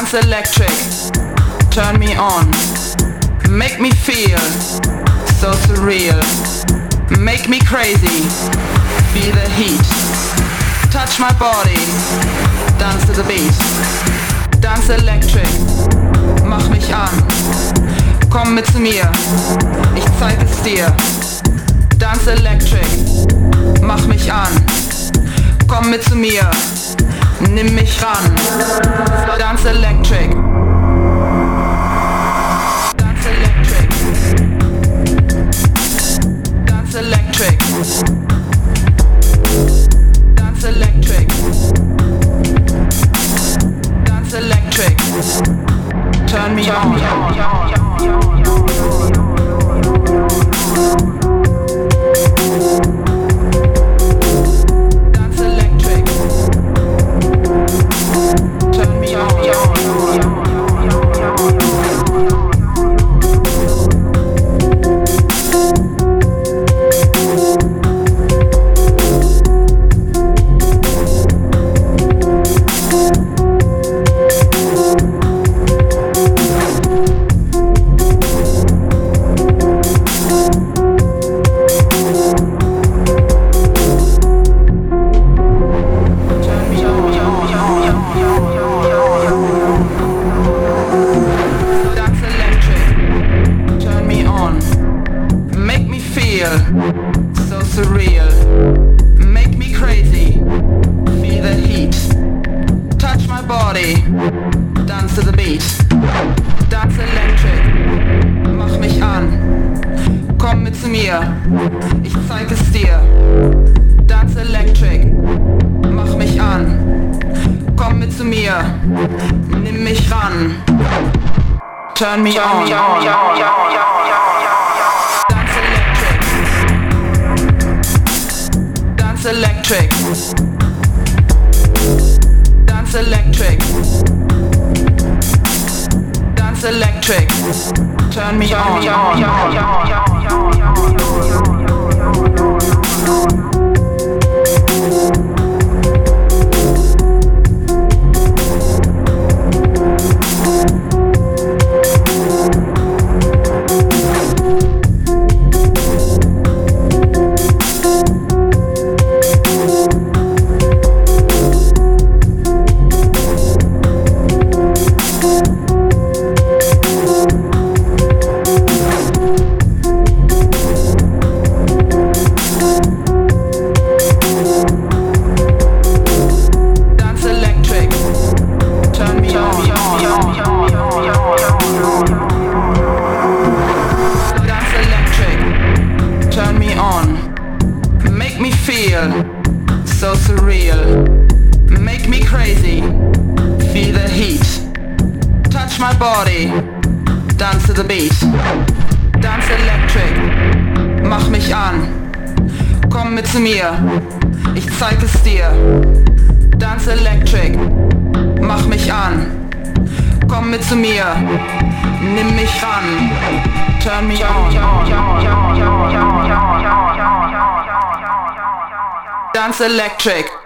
Dance electric, turn me on. Make me feel so surreal. Make me crazy, feel the heat. Touch my body, dance to the beat. Dance electric, mach mich an. Komm mit zu mir, ich zeig es dir. Dance electric, mach mich an. Komm mit zu mir, nimm mich ran. Dance electric. Dance electric. Dance electric. Dance electric. Dance electric. Turn me on. So surreal, make me crazy, feel the heat. Touch my body, dance to the beat. Dance electric, mach mich an. Komm mit zu mir, ich zeig es dir. Dance electric, mach mich an. Komm mit zu mir, nimm mich ran. Turn me on. Dance electric. Dance electric. Dance electric. Turn me on. Make me feel so surreal. Make me crazy, feel the heat. Touch my body, dance to the beat. Dance electric, mach mich an. Komm mit zu mir, ich zeig es dir. Dance electric, mach mich an. Komm mit zu mir, nimm mich ran. Turn me on. Dance electric.